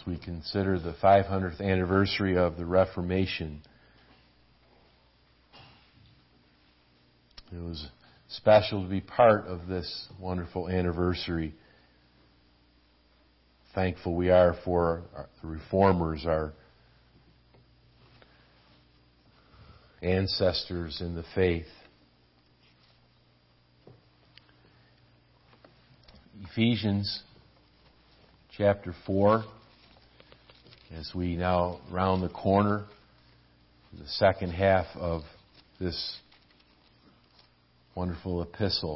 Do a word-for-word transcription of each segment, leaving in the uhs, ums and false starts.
as we consider the five hundredth anniversary of the Reformation. It was special to be part of this wonderful anniversary. Thankful we are for the Reformers, our ancestors in the faith. Ephesians chapter four, as we now round the corner, the second half of this wonderful epistle.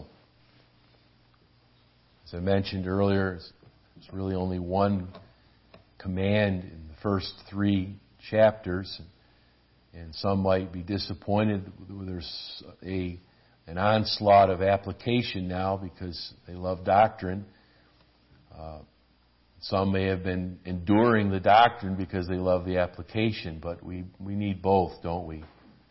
As I mentioned earlier, there's really only one command in the first three chapters, and some might be disappointed. There's a an onslaught of application now because they love doctrine. Uh, some may have been enduring the doctrine because they love the application, but we, we need both, don't we?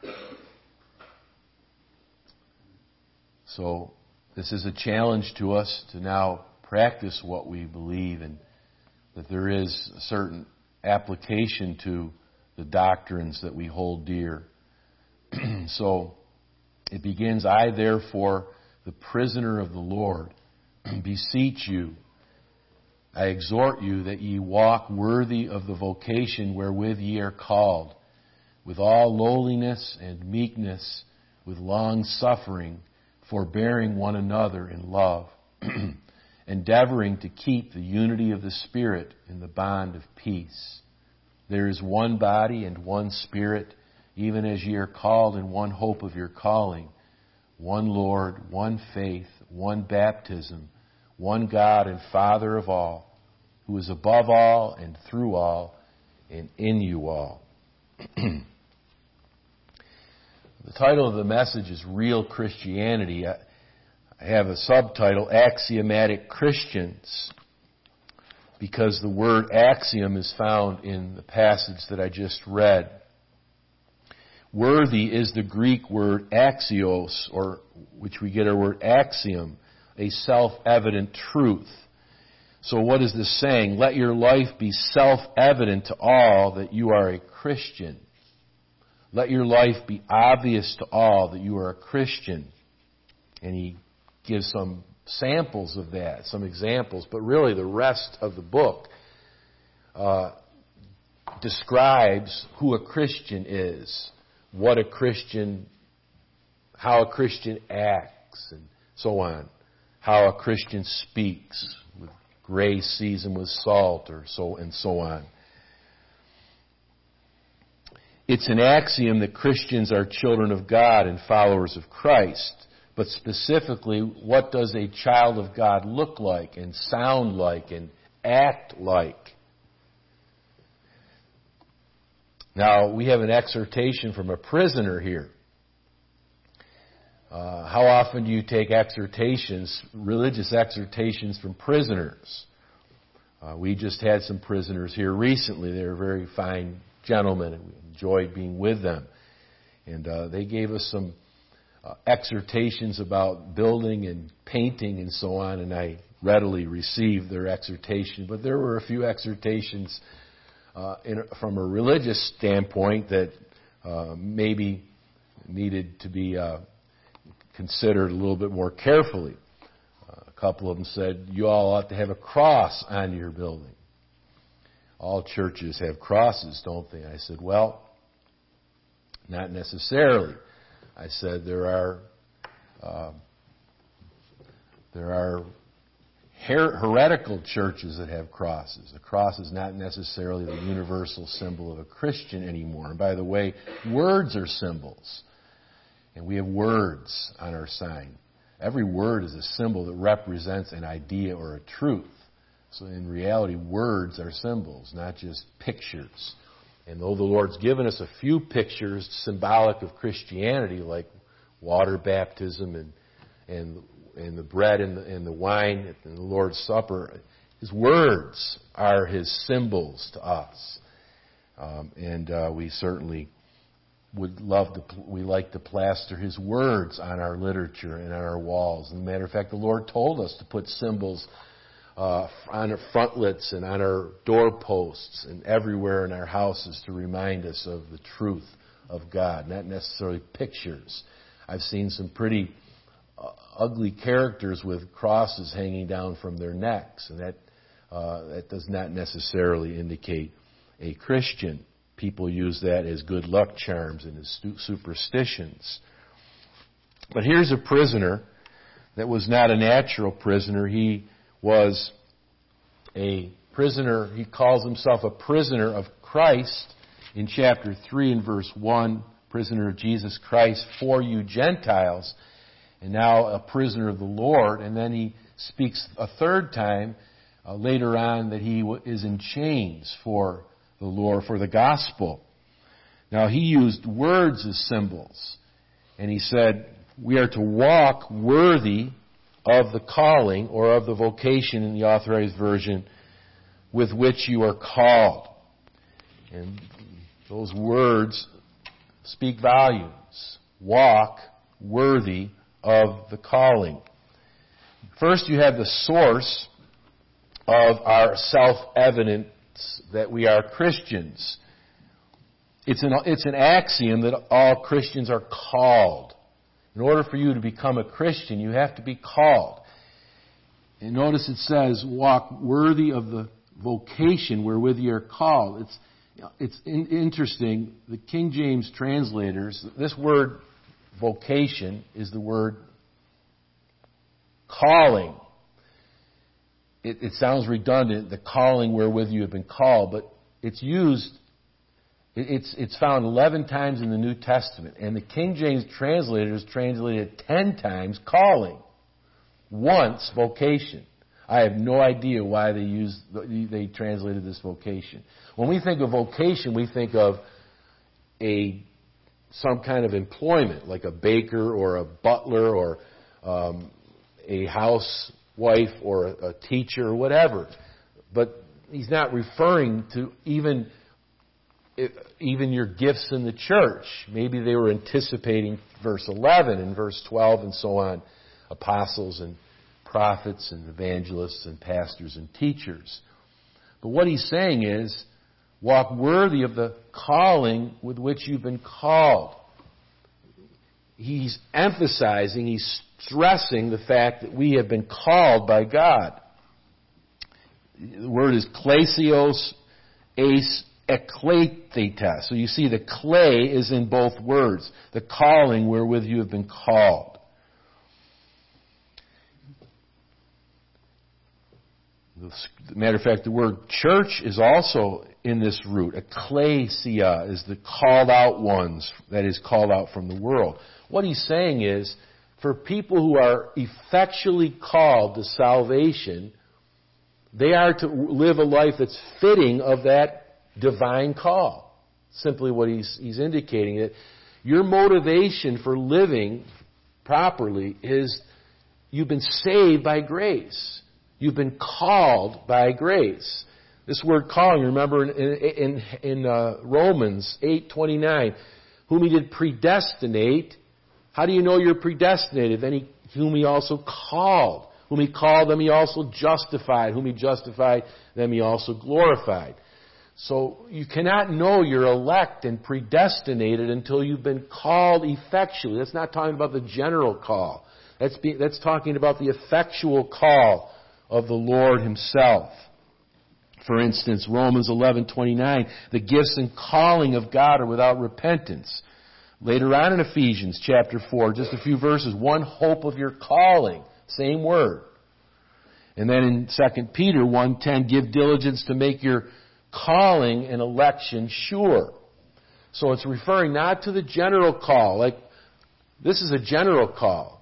So this is a challenge to us to now practice what we believe, and that there is a certain application to the doctrines that we hold dear. So it begins, I therefore, the prisoner of the Lord, beseech you, I exhort you that ye walk worthy of the vocation wherewith ye are called, with all lowliness and meekness, with long suffering, forbearing one another in love, endeavoring to keep the unity of the Spirit in the bond of peace. There is one body and one Spirit, even as ye are called in one hope of your calling, one Lord, one faith, one baptism, one God and Father of all, who is above all and through all and in you all. The title of the message is Real Christianity. I have a subtitle, Axiomatic Christians, because the word axiom is found in the passage that I just read. Worthy is the Greek word axios, or which we get our word axiom, a self-evident truth. So what is this saying? Let your life be self-evident to all that you are a Christian. Let your life be obvious to all that you are a Christian. And he gives some samples of that, some examples, but really the rest of the book uh, describes who a Christian is, what a Christian, how a Christian acts, and so on, how a Christian speaks, with grace seasoned with salt, or so and so on. It's an axiom that Christians are children of God and followers of Christ. But specifically, what does a child of God look like and sound like and act like? Now, we have an exhortation from a prisoner here. Uh, how often do you take exhortations, religious exhortations from prisoners? Uh, we just had some prisoners here recently. They were very fine gentlemen, and we enjoyed being with them. And uh, they gave us some Uh, exhortations about building and painting and so on, and I readily received their exhortation. But there were a few exhortations uh, in, from a religious standpoint that uh, maybe needed to be uh, considered a little bit more carefully. Uh, a couple of them said, you all ought to have a cross on your building. All churches have crosses, don't they? I said, well, not necessarily. I said there are uh, there are her- heretical churches that have crosses. A cross is not necessarily the universal symbol of a Christian anymore. And by the way, words are symbols. And we have words on our sign. Every word is a symbol that represents an idea or a truth. So in reality, words are symbols, not just pictures. And though the Lord's given us a few pictures symbolic of Christianity, like water baptism and and and the bread and the, and the wine and the Lord's Supper, His words are His symbols to us. Um, and uh, we certainly would love to, we like to plaster His words on our literature and on our walls. As a matter of fact, the Lord told us to put symbols uh, on our frontlets and on our doorposts and everywhere in our houses to remind us of the truth of God, not necessarily pictures. I've seen some pretty uh, ugly characters with crosses hanging down from their necks, and that uh, that does not necessarily indicate a Christian. People use that as good luck charms and as superstitions. But here's a prisoner that was not a natural prisoner. He was a prisoner. He calls himself a prisoner of Christ in chapter three and verse one. Prisoner of Jesus Christ for you Gentiles. And now a prisoner of the Lord. And then he speaks a third time uh, later on that he is in chains for the Lord, for the gospel. Now he used words as symbols. And he said, we are to walk worthy of the calling or of the vocation in the Authorized Version with which you are called. And those words speak volumes. Walk worthy of the calling. First you have the source of our self-evident that we are Christians. It's an, it's an axiom that all Christians are called. In order for you to become a Christian, you have to be called. And notice it says, walk worthy of the vocation wherewith you are called. It's, it's in, interesting, the King James translators, this word vocation is the word calling. It, it sounds redundant, the calling wherewith you have been called, but it's used, it, it's, it's found eleven times in the New Testament. And the King James translators translated it ten times calling. Once vocation. I have no idea why they used, they translated this vocation. When we think of vocation, we think of a some kind of employment, like a baker or a butler or um, a housewife or a, a teacher or whatever. But he's not referring to even even your gifts in the church. Maybe they were anticipating verse eleven and verse twelve and so on, apostles and prophets and evangelists and pastors and teachers. But what he's saying is, walk worthy of the calling with which you've been called. He's emphasizing, he's stressing the fact that we have been called by God. The word is klesios eis eklethetas. So you see the clay is in both words. The calling wherewith you have been called. As a matter of fact, the word church is also in this root. Ecclesia is the called out ones, that is called out from the world. What he's saying is, for people who are effectually called to salvation, they are to live a life that's fitting of that divine call. Simply what he's, he's indicating. That your motivation for living properly is you've been saved by grace. You've been called by grace. This word calling, remember in, in, in uh, Romans eight twenty-nine, whom he did predestinate. How do you know you're predestinated? Then he, whom he also called. Whom he called, them he also justified. Whom he justified, them he also glorified. So you cannot know you're elect and predestinated until you've been called effectually. That's not talking about the general call. That's, be, that's talking about the effectual call of the Lord himself. For instance, Romans eleven twenty-nine, the gifts and calling of God are without repentance. Later on in Ephesians chapter four, just a few verses, one hope of your calling, same word. And then in Second Peter one ten, give diligence to make your calling and election sure. So it's referring not to the general call, like this is a general call.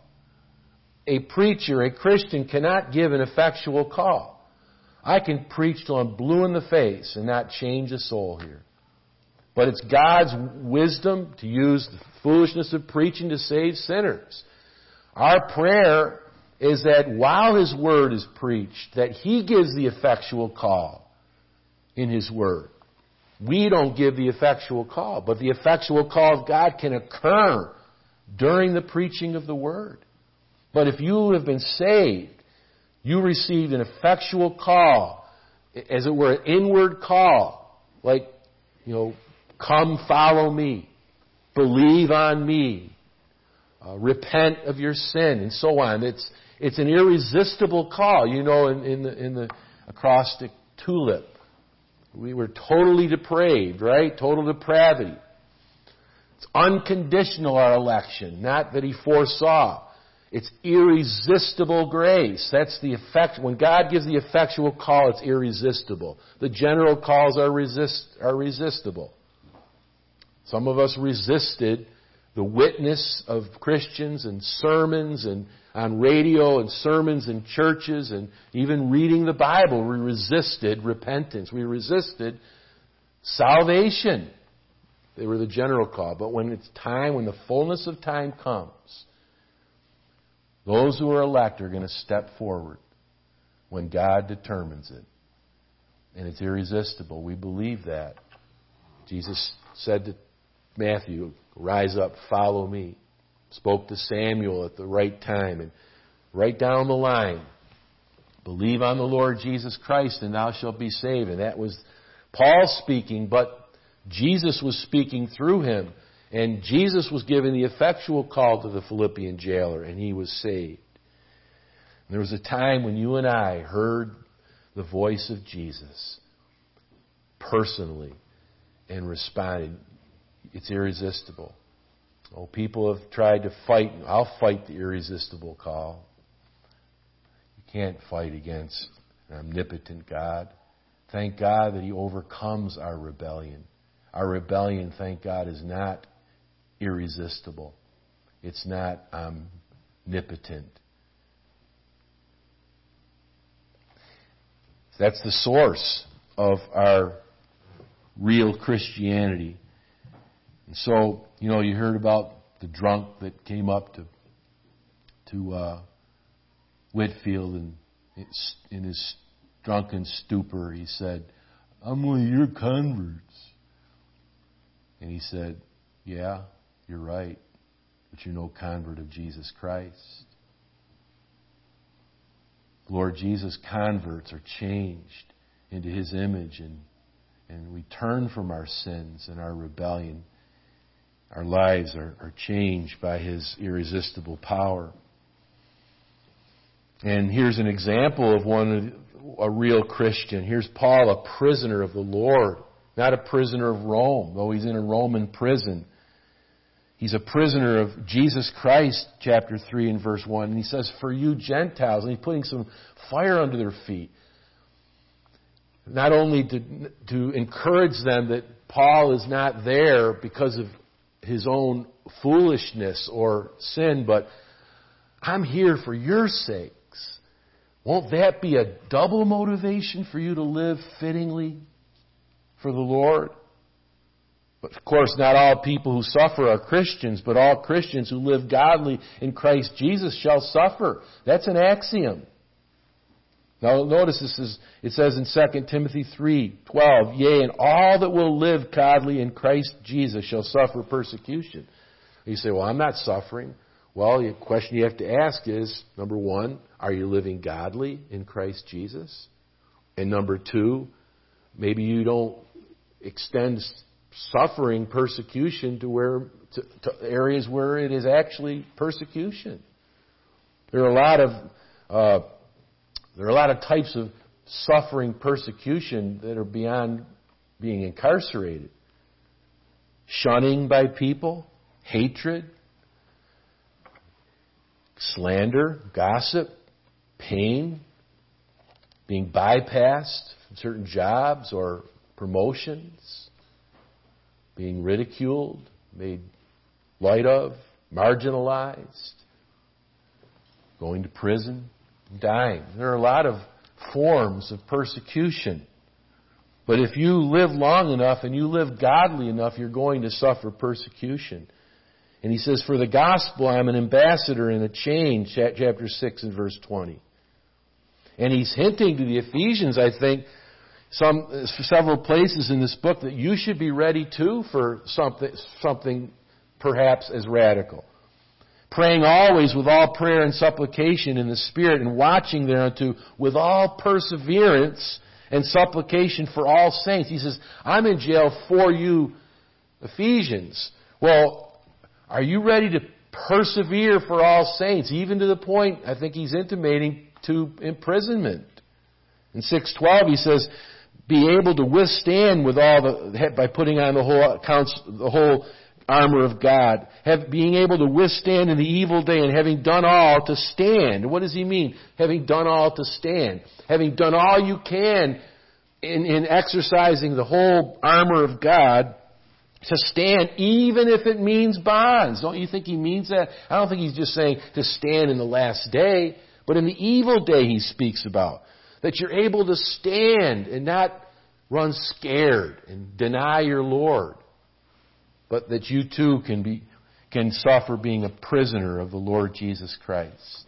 A preacher, a Christian cannot give an effectual call. I can preach till I'm blue in the face and not change a soul here. But it's God's wisdom to use the foolishness of preaching to save sinners. Our prayer is that while His Word is preached, that He gives the effectual call in His Word. We don't give the effectual call, but the effectual call of God can occur during the preaching of the Word. But if you have been saved, You received an effectual call, as it were, an inward call, like, you know, come follow me, believe on me, uh, repent of your sin, and so on. It's it's an irresistible call. You know, in, in the in the acrostic tulip, we were totally depraved, right? Total depravity. It's unconditional, our election, not that He foresaw. It's irresistible grace. That's the effect. When God gives the effectual call, it's irresistible. The general calls are resist are resistible. Some of us resisted the witness of Christians and sermons and on radio and sermons in churches and even reading the Bible. We resisted repentance. We resisted salvation. They were the general call. But when it's time, when the fullness of time comes, those who are elect are going to step forward when God determines it. And it's irresistible. We believe that. Jesus said to Matthew, rise up, follow me. Spoke to Samuel at the right time. And right down the line, believe on the Lord Jesus Christ and thou shalt be saved. And that was Paul speaking, but Jesus was speaking through him. And Jesus was giving the effectual call to the Philippian jailer, and he was saved. And there was a time when you and I heard the voice of Jesus personally and responded. It's irresistible. Oh, people have tried to fight. I'll fight the irresistible call. You can't fight against an omnipotent God. Thank God that He overcomes our rebellion. Our rebellion, thank God, is not irresistible. It's not omnipotent. That's the source of our real Christianity. And so, you know, you heard about the drunk that came up to to uh, Whitfield, and in his drunken stupor, he said, "I'm one of your converts." And he said, "Yeah, you're right, but you're no convert of Jesus Christ." Lord Jesus, converts are changed into His image, and, and we turn from our sins and our rebellion. Our lives are, are changed by His irresistible power. And here's an example of one, a real Christian. Here's Paul, a prisoner of the Lord, not a prisoner of Rome, though he's in a Roman prison. He's a prisoner of Jesus Christ, chapter three and verse one. And he says, for you Gentiles, and he's putting some fire under their feet. Not only to, to encourage them that Paul is not there because of his own foolishness or sin, but I'm here for your sakes. Won't that be a double motivation for you to live fittingly for the Lord? But of course, not all people who suffer are Christians, but all Christians who live godly in Christ Jesus shall suffer. That's an axiom. Now notice this is, it says in Second Timothy three twelve, yea, and all that will live godly in Christ Jesus shall suffer persecution. You say, well, I'm not suffering. Well, the question you have to ask is, number one, are you living godly in Christ Jesus? And number two, maybe you don't extend suffering, persecution to where to, to areas where it is actually persecution. There are a lot of uh, there are a lot of types of suffering, persecution that are beyond being incarcerated. Shunning by people, hatred, slander, gossip, pain, being bypassed from certain jobs or promotions, being ridiculed, made light of, marginalized, going to prison, dying. There are a lot of forms of persecution. But if you live long enough and you live godly enough, you're going to suffer persecution. And he says, for the gospel, I'm an ambassador in a chain, chapter six and verse twenty. And he's hinting to the Ephesians, I think, some several places in this book that you should be ready too for something, something perhaps as radical. Praying always with all prayer and supplication in the Spirit, and watching thereunto with all perseverance and supplication for all saints. He says, I'm in jail for you, Ephesians. Well, are you ready to persevere for all saints, even to the point, I think he's intimating, to imprisonment? In six twelve he says, be able to withstand with all the, by putting on the whole counts, the whole armor of God, have, being able to withstand in the evil day, and having done all to stand. What does he mean? Having done all to stand. Having done all you can in, in exercising the whole armor of God, to stand, even if it means bonds. Don't you think he means that? I don't think he's just saying to stand in the last day, but in the evil day he speaks about. That you're able to stand and not run scared and deny your Lord. But that you too can be can suffer being a prisoner of the Lord Jesus Christ.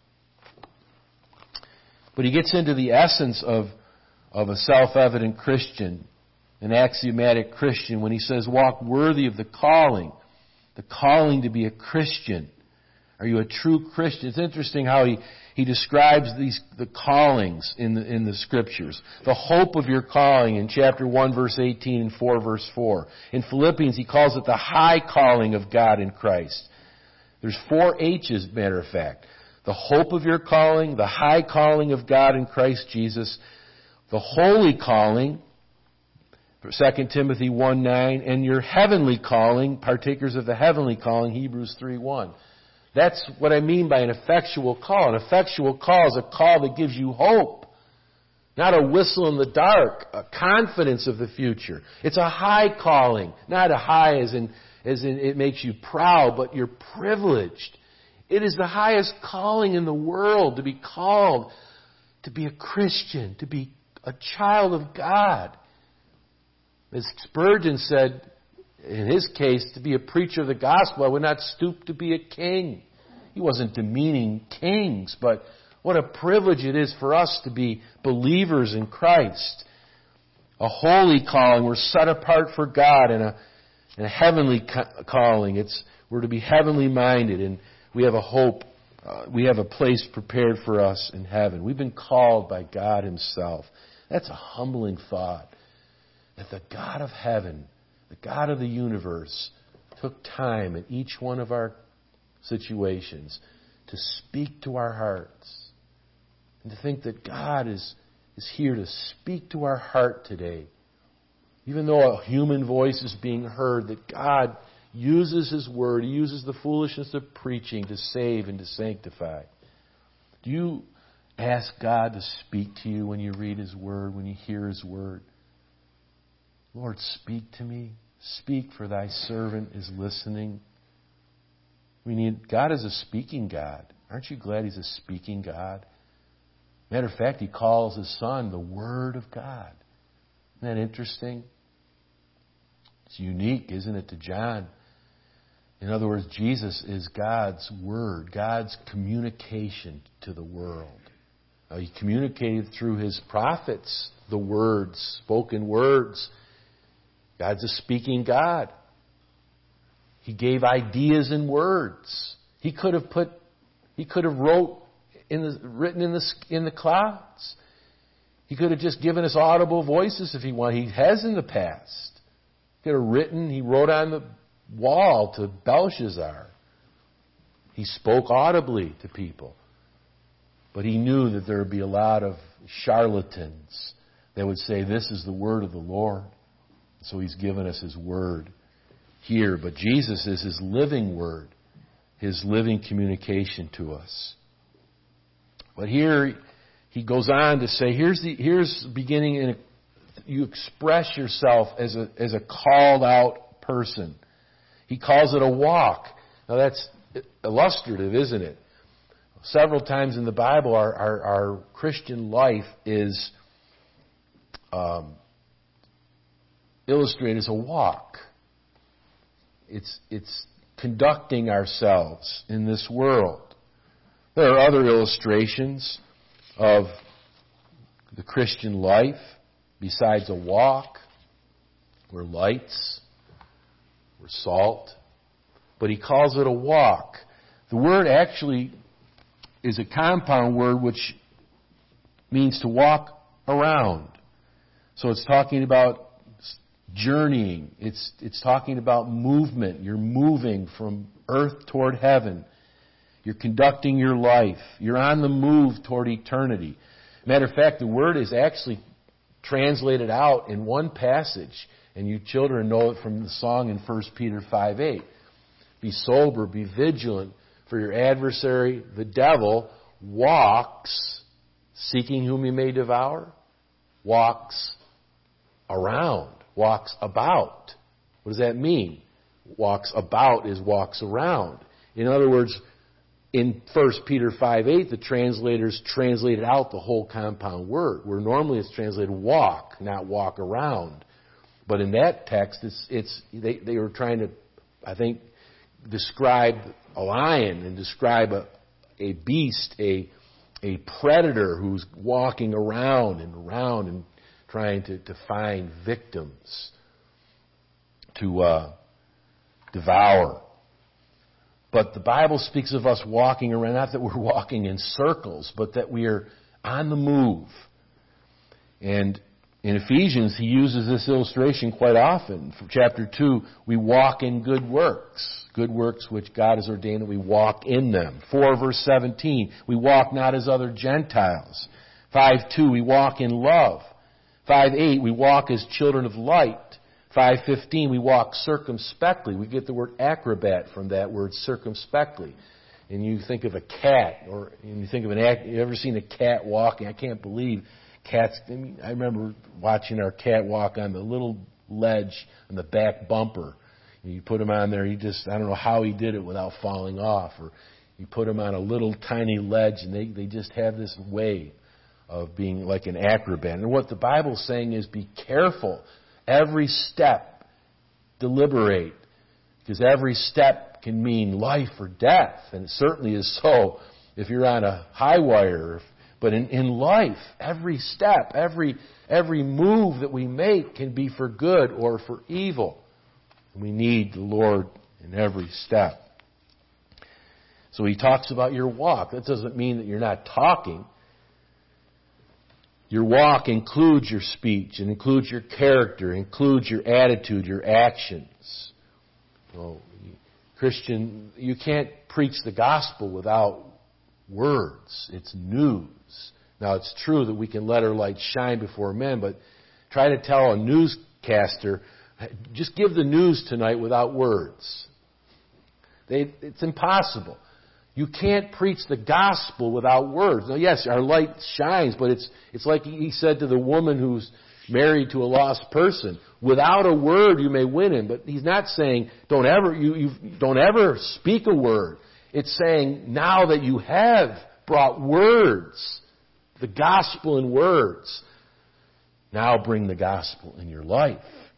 But he gets into the essence of, of a self-evident Christian, an axiomatic Christian, when he says, walk worthy of the calling, the calling to be a Christian. Are you a true Christian? It's interesting how he, he describes these the callings in the, in the Scriptures. The hope of your calling in chapter one, verse eighteen, and four, verse four. In Philippians, he calls it the high calling of God in Christ. There's four H's, matter of fact. The hope of your calling, the high calling of God in Christ Jesus, the holy calling, Second Timothy one nine, and your heavenly calling, partakers of the heavenly calling, Hebrews three one. That's what I mean by an effectual call. An effectual call is a call that gives you hope. Not a whistle in the dark, a confidence of the future. It's a high calling. Not a high as in, as in it makes you proud, but you're privileged. It is the highest calling in the world to be called, to be a Christian, to be a child of God. As Spurgeon said, in his case, to be a preacher of the gospel, I would not stoop to be a king. He wasn't demeaning kings, but what a privilege it is for us to be believers in Christ. A holy calling. We're set apart for God, and a, and a heavenly ca- calling. It's we're to be heavenly minded, and we have a hope. Uh, we have a place prepared for us in heaven. We've been called by God Himself. That's a humbling thought. That the God of heaven, the God of the universe, took time in each one of our situations to speak to our hearts. And to think that God is, is here to speak to our heart today. Even though a human voice is being heard, that God uses His Word, He uses the foolishness of preaching to save and to sanctify. Do you ask God to speak to you when you read His Word, when you hear His Word? Lord, speak to me. Speak, for thy servant is listening. We need, God is a speaking God. Aren't you glad He's a speaking God? Matter of fact, He calls His Son the Word of God. Isn't that interesting? It's unique, isn't it, to John? In other words, Jesus is God's Word, God's communication to the world. Uh, he communicated through His prophets, the words, spoken words. God's a speaking God. He gave ideas in words. He could have put, He could have wrote in the, written in the in the clouds. He could have just given us audible voices if He wanted. He has in the past. He could have written. He wrote on the wall to Belshazzar. He spoke audibly to people, but He knew that there would be a lot of charlatans that would say, "This is the word of the Lord." So He's given us His Word here. But Jesus is His living Word, His living communication to us. But here He goes on to say, here's the here's beginning in a, you express yourself as a as a called out person. He calls it a walk. Now that's illustrative, isn't it? Several times in the Bible, our our, our Christian life is um, illustrated as a walk. It's it's conducting ourselves in this world. There are other illustrations of the Christian life besides a walk. We're lights, we're salt, but He calls it a walk. The word actually is a compound word which means to walk around. So it's talking about journeying. It's, it's talking about movement. You're moving from earth toward heaven. You're conducting your life. You're on the move toward eternity. Matter of fact, the word is actually translated out in one passage, and you children know it from the song in First Peter five eight. Be sober, be vigilant, for your adversary, the devil, walks, seeking whom he may devour, walks around, walks about. What does that mean? Walks about is walks around. In other words, in First Peter five eight, the translators translated out the whole compound word, where normally it's translated walk, not walk around. But in that text, it's, it's they, they were trying to, I think, describe a lion and describe a, a beast, a, a predator who's walking around and around and trying to, to find victims to uh, devour. But the Bible speaks of us walking around, not that we're walking in circles, but that we are on the move. And in Ephesians, he uses this illustration quite often. From chapter two, we walk in good works. Good works which God has ordained that we walk in them. four verse seventeen, we walk not as other Gentiles. five two, we walk in love. five eight, we walk as children of light. five fifteen, we walk circumspectly. We get the word acrobat from that word circumspectly. And you think of a cat, or you think of an act, you ever seen a cat walking? I can't believe cats. I mean, I remember watching our cat walk on the little ledge on the back bumper. You put him on there, he just, I don't know how he did it without falling off. Or you put him on a little tiny ledge, and they, they just have this way of being like an acrobat. And what the Bible's saying is be careful. Every step, deliberate. Because every step can mean life or death. And it certainly is so if you're on a high wire. But in, in life, every step, every, every move that we make can be for good or for evil. We need the Lord in every step. So he talks about your walk. That doesn't mean that you're not talking. Your walk includes your speech, and includes your character, includes your attitude, your actions. Well, Christian, you can't preach the gospel without words. It's news. Now, it's true that we can let our light shine before men, but try to tell a newscaster, just give the news tonight without words. They, it's impossible. You can't preach the gospel without words. Now, yes, our light shines, but it's it's like he said to the woman who's married to a lost person. Without a word, you may win him. But he's not saying don't ever you, you don't ever speak a word. It's saying now that you have brought words, the gospel in words, now bring the gospel in your life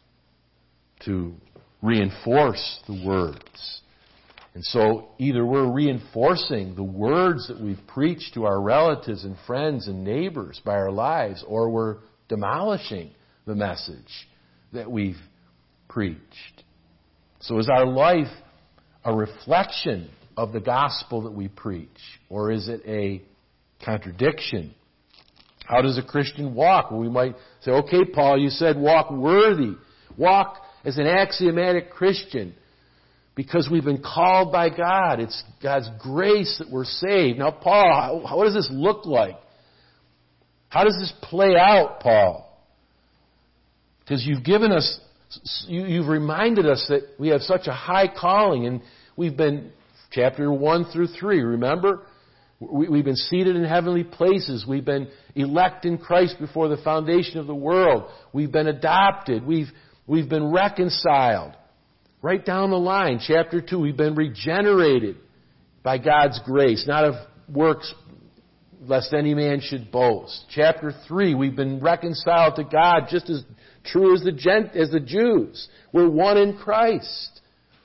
to reinforce the words. And so either we're reinforcing the words that we've preached to our relatives and friends and neighbors by our lives, or we're demolishing the message that we've preached. So is our life a reflection of the gospel that we preach, or is it a contradiction? How does a Christian walk? Well, we might say, okay, Paul, you said walk worthy. Walk as an axiomatic Christian. Because we've been called by God. It's God's grace that we're saved. Now, Paul, how, what does this look like? How does this play out, Paul? Because you've given us, you, you've reminded us that we have such a high calling, and we've been, chapter one through three, remember? We, we've been seated in heavenly places. We've been elect in Christ before the foundation of the world. We've been adopted. We've, we've been reconciled. Right down the line, chapter two, we've been regenerated by God's grace, not of works, lest any man should boast. Chapter three, we've been reconciled to God just as true as the Gent, as the Jews. We're one in Christ.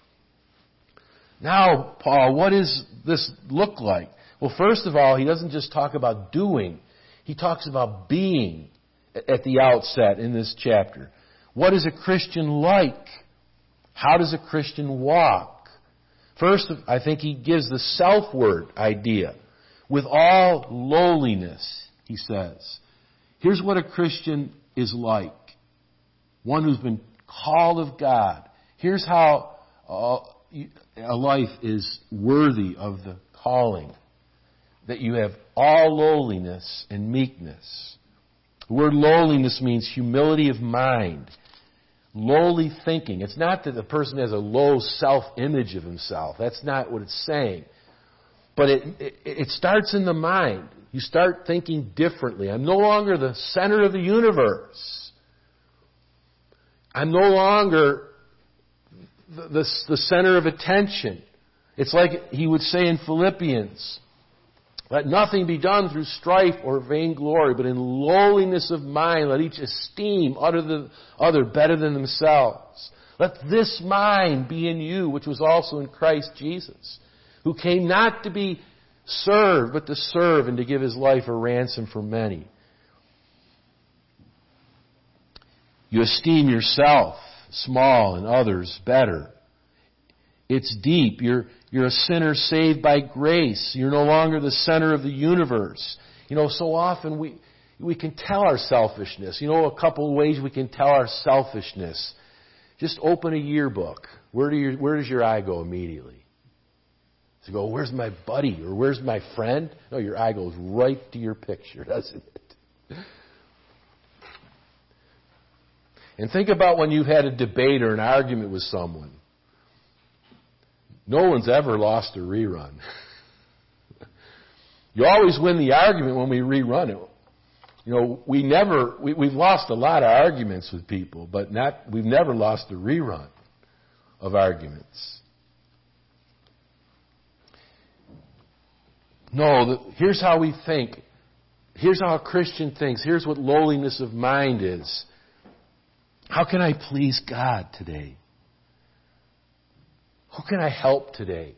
Now, Paul, what does this look like? Well, first of all, he doesn't just talk about doing. He talks about being at the outset in this chapter. What is a Christian like? How does a Christian walk? First, I think he gives the self-word idea. With all lowliness, he says. Here's what a Christian is like. One who's been called of God. Here's how uh, a life is worthy of the calling. That you have all lowliness and meekness. The word lowliness means humility of mind. Lowly thinking. It's not that the person has a low self-image of himself. That's not what it's saying. But it, it, it starts in the mind. You start thinking differently. I'm no longer the center of the universe. I'm no longer the, the, the center of attention. It's like he would say in Philippians, let nothing be done through strife or vainglory, but in lowliness of mind, let each esteem other, the, other better than themselves. Let this mind be in you, which was also in Christ Jesus, who came not to be served, but to serve and to give his life a ransom for many. You esteem yourself small and others better. It's deep. You're, you're a sinner saved by grace. You're no longer the center of the universe. You know, so often we, we can tell our selfishness. You know, a couple of ways we can tell our selfishness. Just open a yearbook. Where, do your, where does your eye go immediately? To go, where's my buddy? Or where's my friend? No, your eye goes right to your picture, doesn't it? And think about when you've had a debate or an argument with someone. No one's ever lost a rerun. You always win the argument when we rerun it. You know, we never, we, we've lost a lot of arguments with people, but not, we've never lost a rerun of arguments. No, the, here's how we think. Here's how a Christian thinks. Here's what lowliness of mind is. How can I please God today? Who can I help today?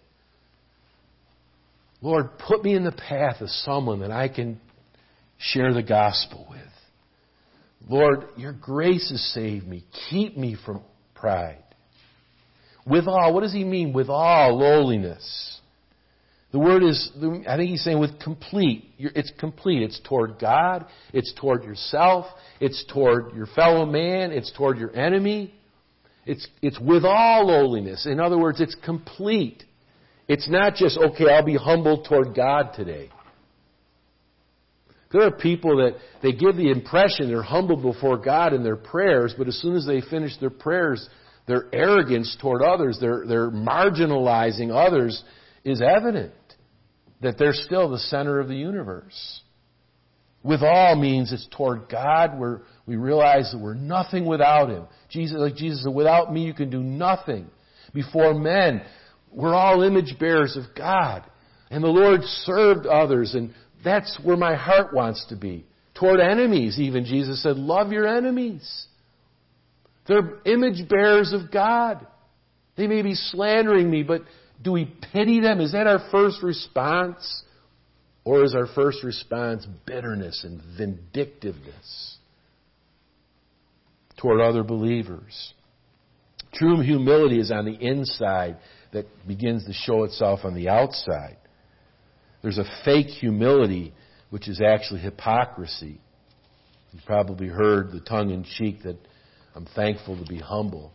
Lord, put me in the path of someone that I can share the gospel with. Lord, your grace has saved me. Keep me from pride. With all, what does he mean with all lowliness? The word is, I think he's saying with complete. It's complete. It's toward God. It's toward yourself. It's toward your fellow man. It's toward your enemy. It's, it's with all lowliness. In other words, it's complete. It's not just, okay, I'll be humble toward God today. There are people that they give the impression they're humble before God in their prayers, but as soon as they finish their prayers, their arrogance toward others, their, their marginalizing others is evident. That they're still the center of the universe. With all means it's toward God where we realize that we're nothing without Him. Jesus, like Jesus said, without me you can do nothing. Before men, we're all image bearers of God. And the Lord served others, and that's where my heart wants to be. Toward enemies, even Jesus said, love your enemies. They're image bearers of God. They may be slandering me, but do we pity them? Is that our first response? Or is our first response bitterness and vindictiveness toward other believers? True humility is on the inside that begins to show itself on the outside. There's a fake humility, which is actually hypocrisy. You've probably heard the tongue-in-cheek that I'm thankful to be humble.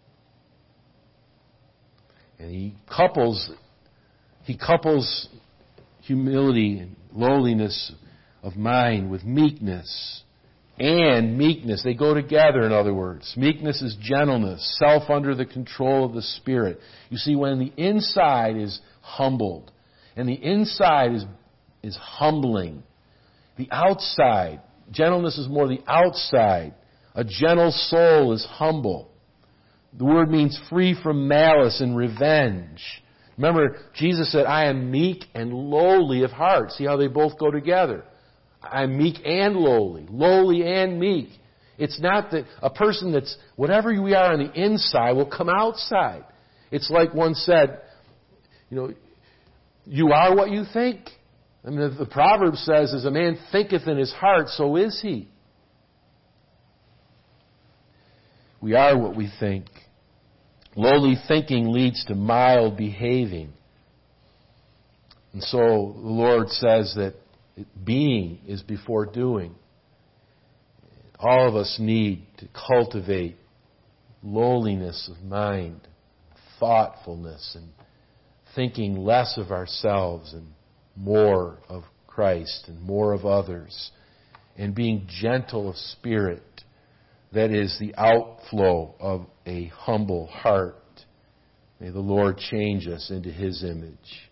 And he couples, he couples humility and lowliness of mind with meekness. And meekness, they go together, in other words. Meekness is gentleness, self under the control of the Spirit. You see, when the inside is humbled, and the inside is, is humbling, the outside, gentleness is more the outside. A gentle soul is humble. The word means free from malice and revenge. Remember, Jesus said, I am meek and lowly of heart. See how they both go together. I'm meek and lowly. Lowly and meek. It's not that a person that's, whatever we are on the inside will come outside. It's like one said, you know, you are what you think. I mean, the, the proverb says, as a man thinketh in his heart, so is he. We are what we think. Lowly thinking leads to mild behaving. And so the Lord says that being is before doing. All of us need to cultivate lowliness of mind, thoughtfulness, and thinking less of ourselves and more of Christ and more of others, and being gentle of spirit. That is the outflow of a humble heart. May the Lord change us into His image.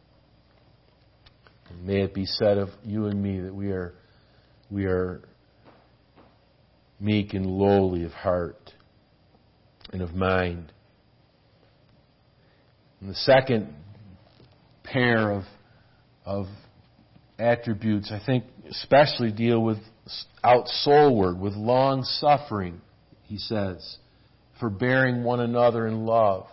And may it be said of you and me that we are, we are meek and lowly of heart and of mind. And the second pair of, of attributes, I think, especially deal with out soulward, with long suffering, he says, forbearing one another in love.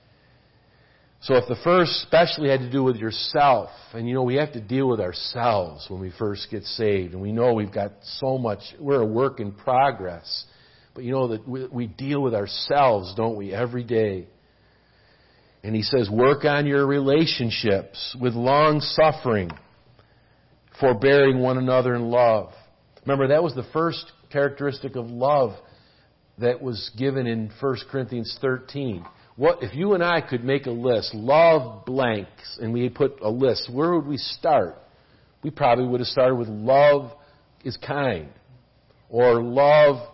So if the first especially had to do with yourself, and you know we have to deal with ourselves when we first get saved, and we know we've got so much, we're a work in progress, but you know that we, we deal with ourselves, don't we, every day. And he says, work on your relationships with long suffering, forbearing one another in love. Remember, that was the first characteristic of love that was given in First Corinthians thirteen. What if you and I could make a list, love blanks, and we put a list, where would we start? We probably would have started with love is kind, or love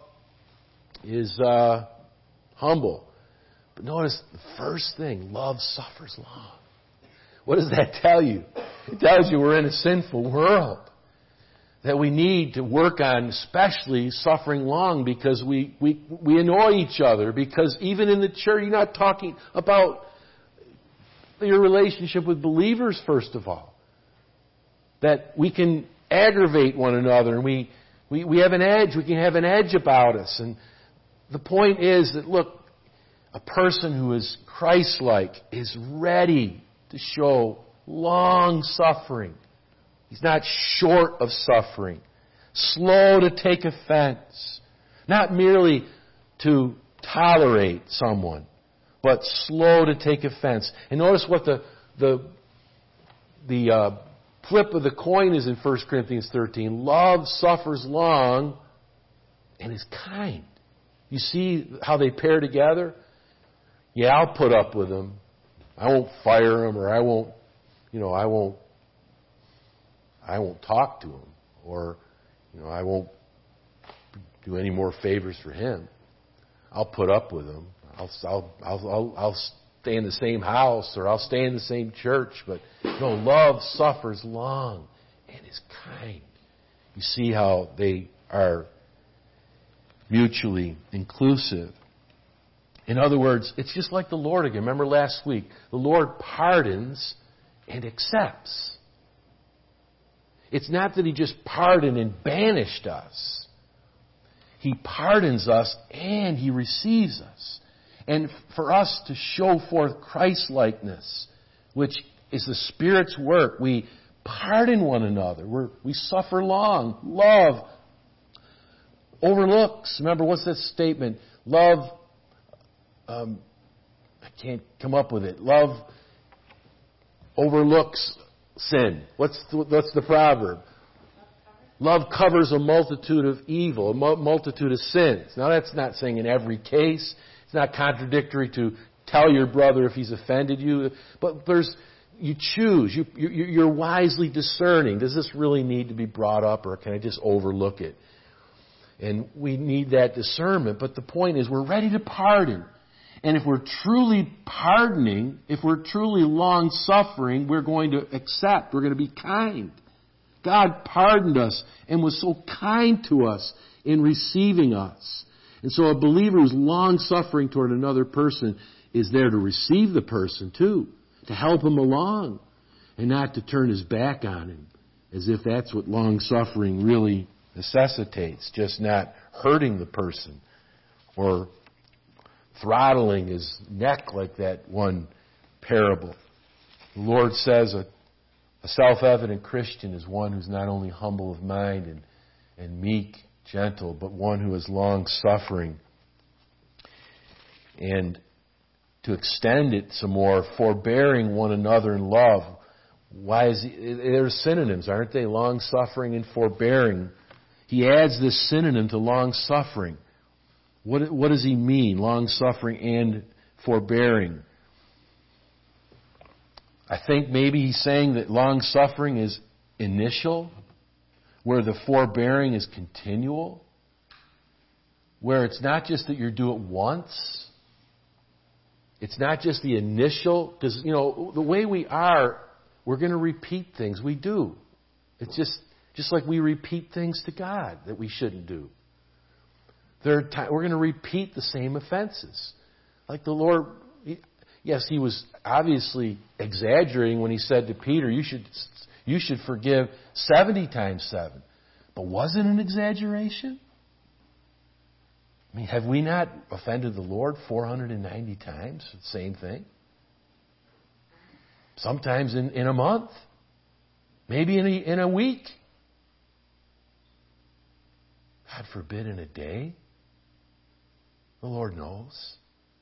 is uh, humble. But notice the first thing, love suffers long. What does that tell you? It tells you we're in a sinful world. That we need to work on, especially suffering long, because we, we, we annoy each other. Because even in the church, you're not talking about your relationship with believers, first of all. That we can aggravate one another, and we, we, we have an edge. We can have an edge about us. And the point is that, look, a person who is Christ-like is ready to show long suffering. He's not short of suffering. Slow to take offense. Not merely to tolerate someone, but slow to take offense. And notice what the the the uh, flip of the coin is in First Corinthians thirteen. Love suffers long and is kind. You see how they pair together? Yeah, I'll put up with them. I won't fire him, or I won't, you know, I won't I won't talk to him, or, you know, I won't do any more favors for him. I'll put up with him. I'll, I'll, I'll, I'll, I'll stay in the same house, or I'll stay in the same church. But no, love suffers long and is kind. You see how they are mutually inclusive. In other words, it's just like the Lord again. Remember last week, the Lord pardons and accepts. It's not that He just pardoned and banished us. He pardons us and He receives us. And for us to show forth Christ-likeness, which is the Spirit's work, we pardon one another. We're, we suffer long. Love overlooks. Remember, what's that statement? Love, um, I can't come up with it. Love overlooks sin. What's the, what's the proverb? Love covers a multitude of evil, a multitude of sins. Now that's not saying in every case. It's not contradictory to tell your brother if he's offended you. But there's, you choose. You, you, you're wisely discerning. Does this really need to be brought up, or can I just overlook it? And we need that discernment. But the point is, we're ready to pardon. And if we're truly pardoning, if we're truly long-suffering, we're going to accept. We're going to be kind. God pardoned us and was so kind to us in receiving us. And so a believer who's long-suffering toward another person is there to receive the person too, to help him along, and not to turn his back on him, as if that's what long-suffering really necessitates, just not hurting the person or throttling his neck like that one parable. The Lord says a, a self-evident Christian is one who's not only humble of mind and, and meek, gentle, but one who is long-suffering. And to extend it some more, forbearing one another in love. Why is he, there's synonyms, aren't they? Long-suffering and forbearing. He adds this synonym to long-suffering. What, what does he mean, long-suffering and forbearing? I think maybe he's saying that long-suffering is initial, where the forbearing is continual, where it's not just that you do it once. It's not just the initial, because, you know, the way we are, we're going to repeat things. We do. It's just just like we repeat things to God that we shouldn't do. There are times we're going to repeat the same offenses. Like the Lord, yes, He was obviously exaggerating when He said to Peter, you should you should forgive seventy times seven. But was it an exaggeration? I mean, have we not offended the Lord four hundred ninety times? Same thing. Sometimes in, in a month. Maybe in a, in a week. God forbid in a day. The Lord knows.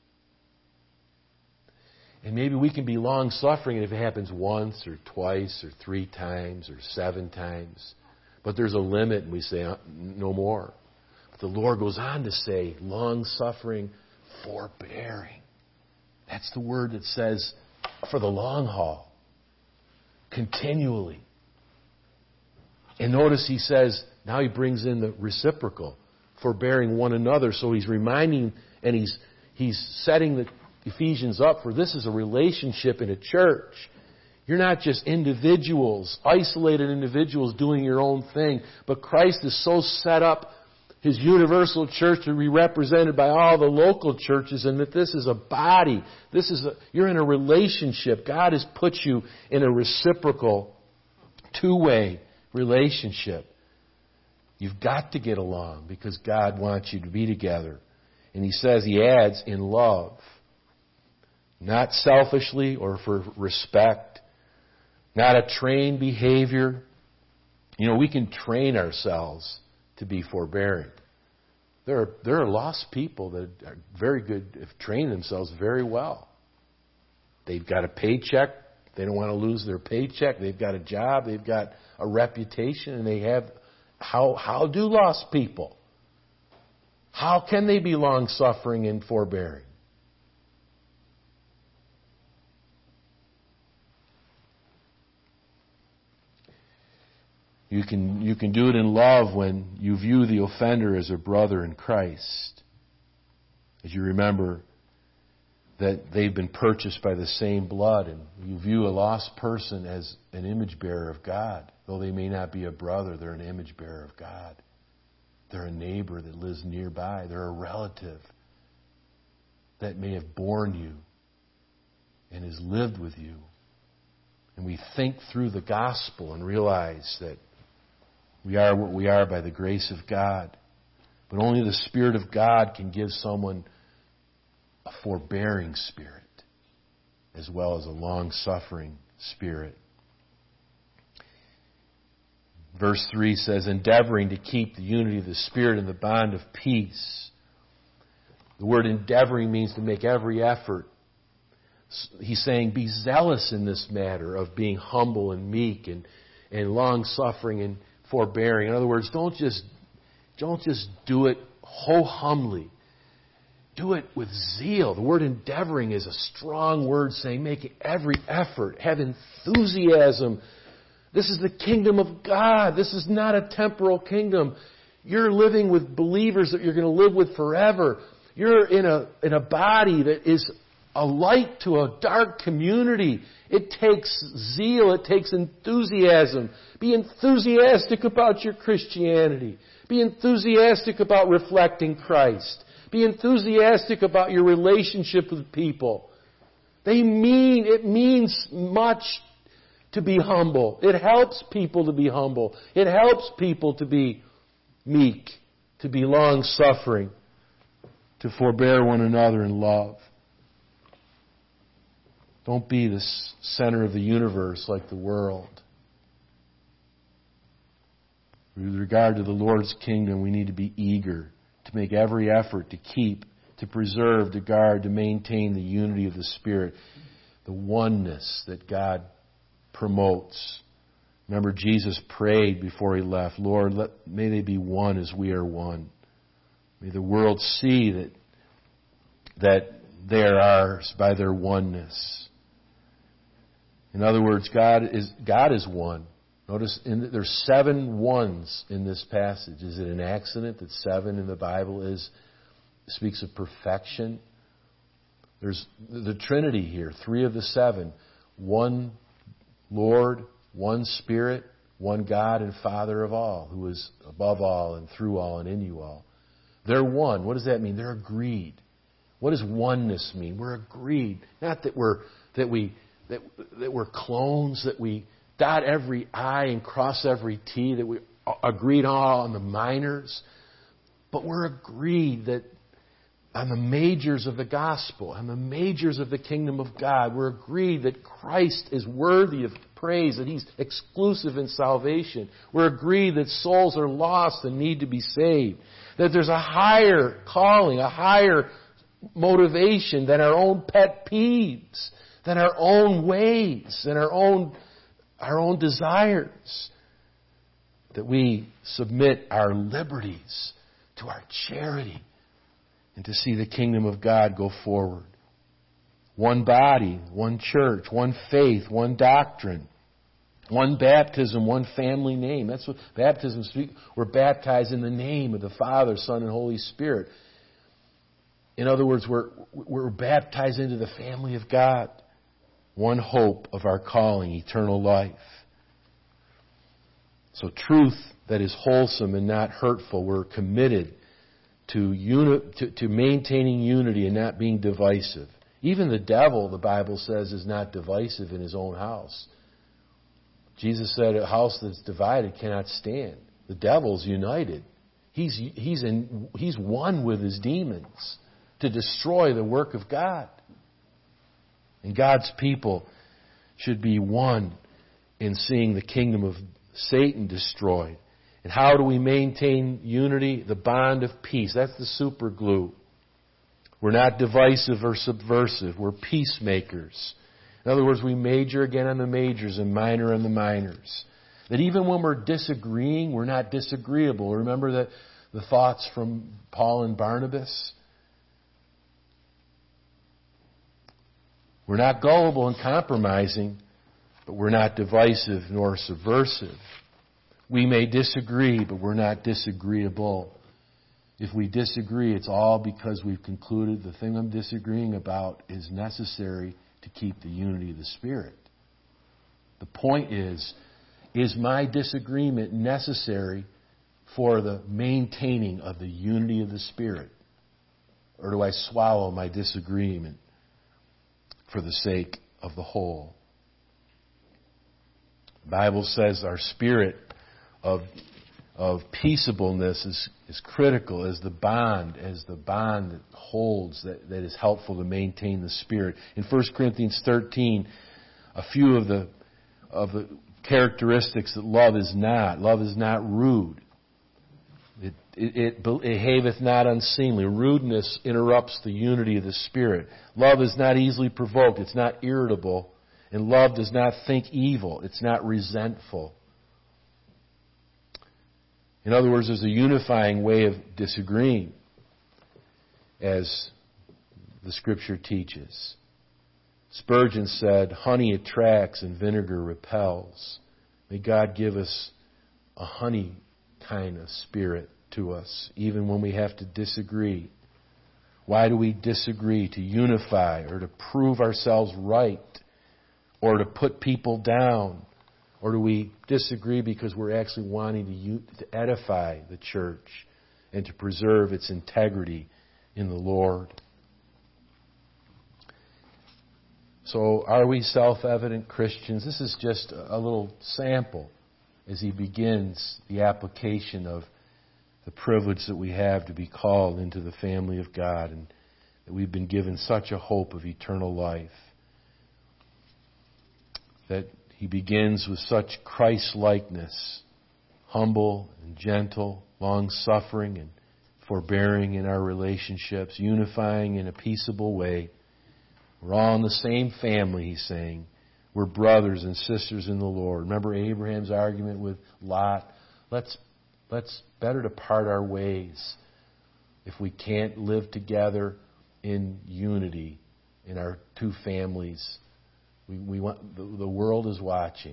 And maybe we can be long-suffering if it happens once or twice or three times or seven times. But there's a limit and we say, no more. But the Lord goes on to say, long-suffering, forbearing. That's the word that says for the long haul. Continually. And notice he says, now he brings in the reciprocal, forbearing one another. So he's reminding and he's he's setting the Ephesians up for this is a relationship in a church. You're not just individuals, isolated individuals doing your own thing, but Christ is so set up His universal church to be represented by all the local churches, and that this is a body. This is a, you're in a relationship. God has put you in a reciprocal, two-way relationship. You've got to get along because God wants you to be together. And He says, He adds, in love. Not selfishly or for respect. Not a trained behavior. You know, we can train ourselves to be forbearing. There are, there are lost people that are very good, have trained themselves very well. They've got a paycheck. They don't want to lose their paycheck. They've got a job. They've got a reputation. And they have... How, how do lost people? How can they be long-suffering and forbearing? You can, you can do it in love when you view the offender as a brother in Christ. As you remember that they've been purchased by the same blood, and you view a lost person as an image bearer of God. Though they may not be a brother, they're an image bearer of God. They're a neighbor that lives nearby. They're a relative that may have borne you and has lived with you. And we think through the gospel and realize that we are what we are by the grace of God. But only the Spirit of God can give someone a forbearing spirit as well as a long-suffering spirit. Verse three says, endeavoring to keep the unity of the Spirit in the bond of peace. The word endeavoring means to make every effort. He's saying be zealous in this matter of being humble and meek and, and long-suffering and forbearing. In other words, don't just, don't just do it ho-humly. Do it with zeal. The word endeavoring is a strong word saying make every effort, have enthusiasm. This is the kingdom of God. This is not a temporal kingdom. You're living with believers that you're going to live with forever. You're in a, in a body that is a light to a dark community. It takes zeal. It takes enthusiasm. Be enthusiastic about your Christianity. Be enthusiastic about reflecting Christ. Be enthusiastic about your relationship with people. They mean, it means much to be humble. It helps people to be humble. It helps people to be meek, to be long-suffering, to forbear one another in love. Don't be the center of the universe like the world. With regard to the Lord's kingdom, we need to be eager to make every effort to keep to preserve, to guard, to maintain the unity of the Spirit, the oneness that God promotes. Remember, Jesus prayed before He left, Lord, let, may they be one as we are one. May the world see that, that they are ours by their oneness. In other words, God is, God is one. Notice in, there's seven ones in this passage. Is it an accident that seven in the Bible is speaks of perfection? There's the Trinity here, three of the seven. One Lord, one Spirit, one God and Father of all, who is above all and through all and in you all. They're one. What does that mean? They're agreed. What does oneness mean? We're agreed. Not that we're that we that, that we're clones, that we dot every I and cross every T, that we agreed all on the minors, but we're agreed that on the majors of the gospel, on the majors of the kingdom of God, we're agreed that Christ is worthy of praise, that He's exclusive in salvation. We're agreed that souls are lost and need to be saved, that there's a higher calling, a higher motivation than our own pet peeves, than our own ways, than our own our own desires, that we submit our liberties to our charity and to see the kingdom of God go forward. One body, one church, one faith, one doctrine, one baptism, one family name. That's what baptism speaks. We're baptized in the name of the Father, Son, and Holy Spirit. In other words, we're, we're baptized into the family of God. One hope of our calling, eternal life. So truth that is wholesome and not hurtful. We're committed to, uni- to, to maintaining unity and not being divisive. Even the devil, the Bible says, is not divisive in his own house. Jesus said a house that's divided cannot stand. The devil's united. He's, he's, in, he's one with his demons to destroy the work of God. And God's people should be one in seeing the kingdom of Satan destroyed. And how do we maintain unity? The bond of peace. That's the super glue. We're not divisive or subversive. We're peacemakers. In other words, we major again on the majors and minor on the minors. That even when we're disagreeing, we're not disagreeable. Remember that the thoughts from Paul and Barnabas? We're not gullible and compromising, but we're not divisive nor subversive. We may disagree, but we're not disagreeable. If we disagree, it's all because we've concluded the thing I'm disagreeing about is necessary to keep the unity of the Spirit. The point is, is my disagreement necessary for the maintaining of the unity of the Spirit? Or do I swallow my disagreement for the sake of the whole? The Bible says our spirit of, of peaceableness is, is critical as the bond, as the bond that holds, that, that is helpful to maintain the Spirit. In First Corinthians thirteen, a few of the, of the characteristics that love is not. Love is not rude. It, it, it behaveth not unseemly. Rudeness interrupts the unity of the Spirit. Love is not easily provoked. It's not irritable. And love does not think evil. It's not resentful. In other words, there's a unifying way of disagreeing, as the Scripture teaches. Spurgeon said, honey attracts and vinegar repels. May God give us a honey kind of spirit to us, even when we have to disagree. Why do we disagree? To unify or to prove ourselves right or to put people down? Or do we disagree because we're actually wanting to, u- to edify the church and to preserve its integrity in the Lord? So are we self-evident Christians? This is just a little sample as he begins the application of the privilege that we have to be called into the family of God and that we've been given such a hope of eternal life. That he begins with such Christ-likeness, humble and gentle, long-suffering and forbearing in our relationships, unifying in a peaceable way. We're all in the same family, he's saying. We're brothers and sisters in the Lord. Remember Abraham's argument with Lot? Let's, let's better to part our ways if we can't live together in unity in our two families. We, we want, the, the world is watching.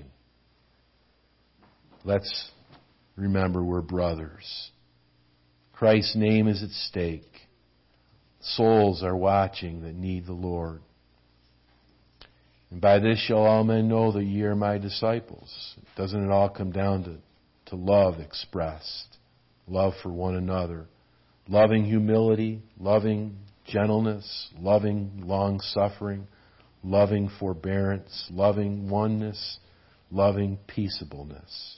Let's remember we're brothers. Christ's name is at stake. Souls are watching that need the Lord. And by this shall all men know that ye are my disciples. Doesn't it all come down to, to love expressed? Love for one another. Loving humility, loving gentleness, loving long-suffering, loving forbearance, loving oneness, loving peaceableness.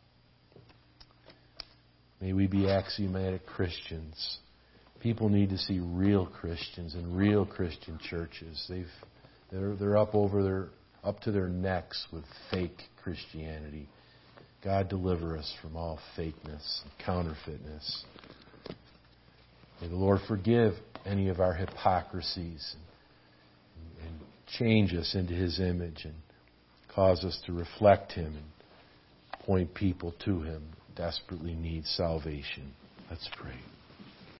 May we be axiomatic Christians. People need to see real Christians and real Christian churches. They've they're they're up over their up to their necks with fake Christianity. God deliver us from all fakeness and counterfeitness. May the Lord forgive any of our hypocrisies and, and change us into His image and cause us to reflect Him and point people to Him. Desperately need salvation. Let's pray.